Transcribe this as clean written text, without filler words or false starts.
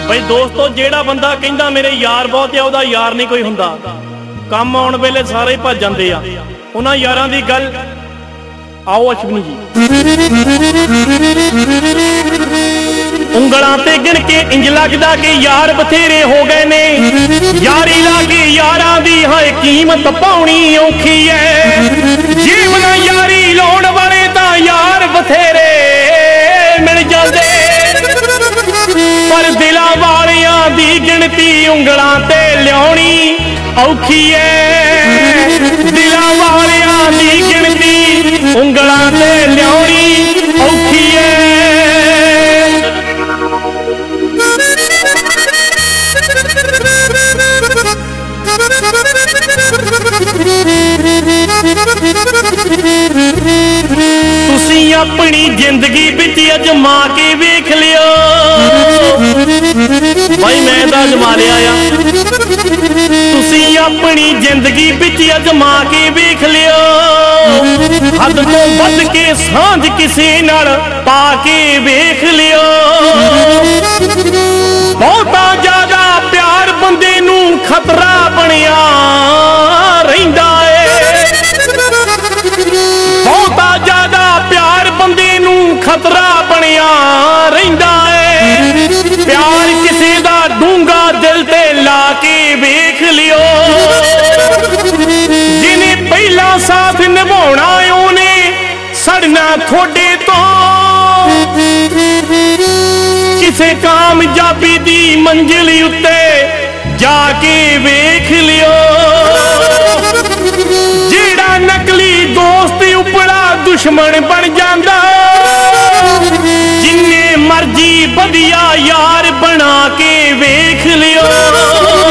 ਬਈ ਦੋਸਤੋ ਜਿਹੜਾ ਬੰਦਾ ਕਹਿੰਦਾ ਮੇਰੇ ਯਾਰ ਬਹੁਤ ਆ ਉਹਦਾ ਯਾਰ ਨਹੀਂ ਕੋਈ ਹੁੰਦਾ। ਕੰਮ ਆਉਣ ਵੇਲੇ ਸਾਰੇ ਹੀ ਭੱਜ ਜਾਂਦੇ ਆ। ਉਹਨਾਂ ਯਾਰਾਂ ਦੀ ਗੱਲ ਆਓ ਅਸ਼ਵਨੀ ਜੀ। ਉਂਗਲਾਂ ਤੇ ਗਿਣ ਕੇ ਇੰਜ ਲੱਗਦਾ ਕਿ ਯਾਰ ਬਥੇਰੇ ਹੋ ਗਏ ਨੇ। ਯਾਰੀ ਲਾ ਕੇ ਯਾਰਾਂ ਦੀ ਹਾਏ ਕੀਮਤ ਪਾਉਣੀ ਔਖੀ ਐ। ਜੀਵਨ ਯਾਰੀ ਲਾਉਣ ਵਾਲੇ ਤਾਂ ਯਾਰ ਬਥੇਰੇ ਮਿਲ ਜਾਂਦੇ, ਪਰ ਦਿਲਾਂ ਵਾਲਿਆਂ ਦੀ ਗਿਣਤੀ ਉਂਗਲਾਂ ਤੇ ਲਿਆਉਣੀ ਔਖੀ ਐ। ਦਿਲਾਂ ਵਾਲਿਆਂ ਦੀ ਗਿਣਤੀ ਉਂਗਲਾਂ ਤੇ ਲਿਆਉਣੀ ਔਖੀ ਐ। ਤੁਸੀਂ ਆਪਣੀ ਜ਼ਿੰਦਗੀ ਵਿੱਚ ਅਜਮਾ ਕੇ ਵੇਖ ਲਿਓ। ਭਾਈ ਮੈਂ ਤਾਂ ਅਜਮਾ ਲਿਆ ਆ। ਤੁਸੀਂ ਆਪਣੀ ਜ਼ਿੰਦਗੀ ਵਿੱਚ ਅਜਮਾ ਕੇ ਵੇਖ ਲਿਓ। ਹੱਦ ਤੋਂ ਵੱਧ ਕੇ ਸਾਂਝ ਕਿਸੇ ਨਾਲ ਪਾ ਕੇ ਵੇਖ ਲਿਓ। ਬਹੁਤਾ ਜ਼ਿਆਦਾ ਪਿਆਰ ਬੰਦੇ ਨੂੰ ਖਤਰਾ ਬਣਿਆ ਰਹਿੰਦਾ ਏ। ਬਹੁਤਾ ਜ਼ਿਆਦਾ ਪਿਆਰ ਬੰਦੇ ਨੂੰ ਖਤਰਾ ਬਣਿਆ ਰਹਿੰਦਾ ਏ। ਪਿਆਰ ਕਿਸੇ ਦਾ ਡੂੰਘਾ ਦਿਲ ਤੇ ਲਾ ਕੇ ਵੇਖ ਲਿਓ। ਜਿਹਨੇ ਪਹਿਲਾ ਸਾਥ ਨਿਭਾਉਣਾ ਉਹਨੇ ਸੜਨਾ ਤੁਹਾਡੇ ਤੋਂ। ਕਿਸੇ ਕਾਮਯਾਬੀ ਦੀ ਮੰਜ਼ਿਲ ਉੱਤੇ ਜਾ ਕੇ ਵੇਖ ਲਿਓ। ਜਿਹੜਾ ਨਕਲੀ ਦੋਸਤ ਉਪੜਾ ਦੁਸ਼ਮਣ ਬਣ ਜਾਂਦਾ। ਜਿੰਨੇ ਮਰਜੀ ਵਧੀਆ ਯਾਰ ਬਣਾ ਕੇ ਵੇਖ ਲਿਓ।